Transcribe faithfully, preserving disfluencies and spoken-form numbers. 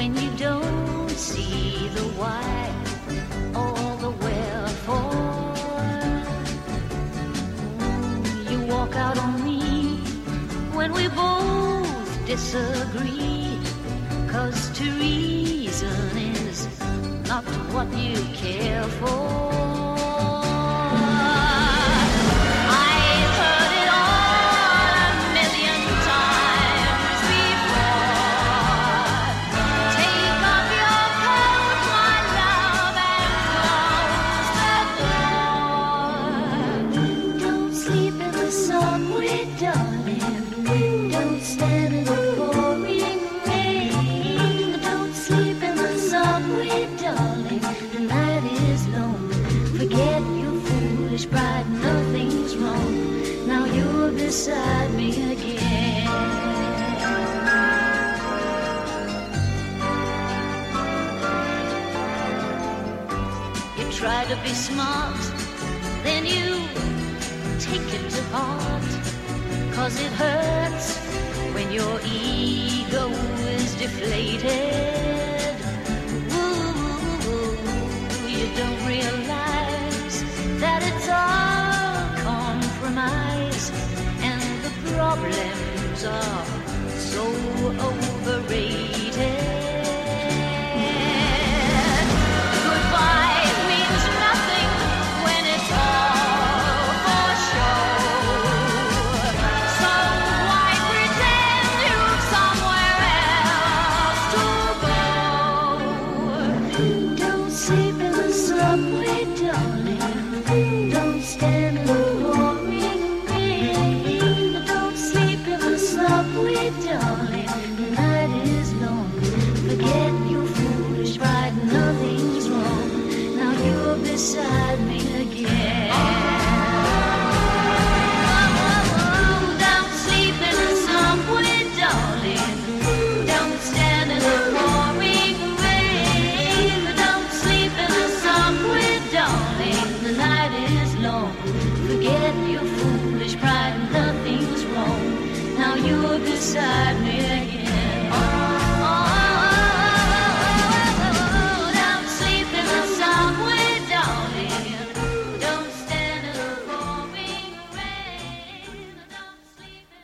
when you don't see the why or the wherefore. Mm, you walk out on me when we both disagree, 'cause to reason is not what you care for. Pride, nothing's wrong. Now you're beside me again. You try to be smart, then you take it to heart, 'cause it hurts when your ego is deflated. Ooh, you don't realize that it's all compromise, and the problems are so overrated. Goodbye means nothing when it's all for show. So why pretend you've somewhere else to go? Don't sleep in the subway, darling. Don't stand in the pouring rain. Don't sleep in the subway, darling. The night is long. Forget your foolish pride, nothing's wrong. Now you're beside me again. Oh, don't sleep in the subway, darling. Don't stand in the pouring rain. Don't sleep in the subway, darling. The night is long. Forget your foolish pride, nothing's wrong. Now you're beside me.